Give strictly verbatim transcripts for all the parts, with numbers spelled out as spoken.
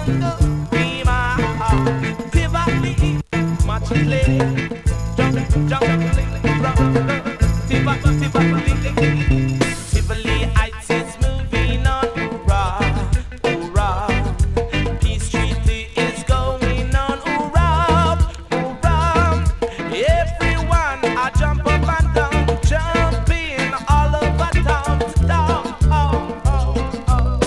jungle, be my heart. Tivoli, Machile, jungle, jungle, Tivoli, Tivoli, Tivoli Heights is moving on, hoorah, hoorah. Peace Treaty is going on, hoorah, hoorah. Everyone, I jump up and down, jumping all over town, down, oh, oh, oh.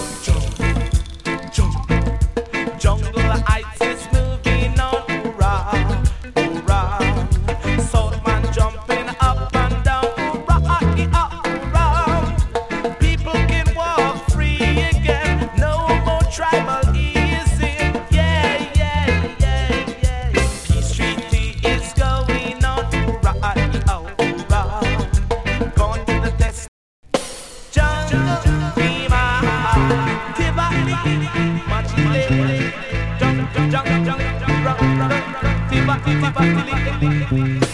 Jungle, jungle Heights is moving on, hoorah, hoorah. South man jumping up and down, hoorah, hoorah, hoorah. People can walk free again, no more tribalism, yeah, yeah, yeah, yeah. Peace Treaty is going on, hoorah, oh, hoorah. Gone to the test. Jungle, be my heart. Tivoli, Machile, jungle, jungle, jungle, jungle, Tivoli, Tivoli.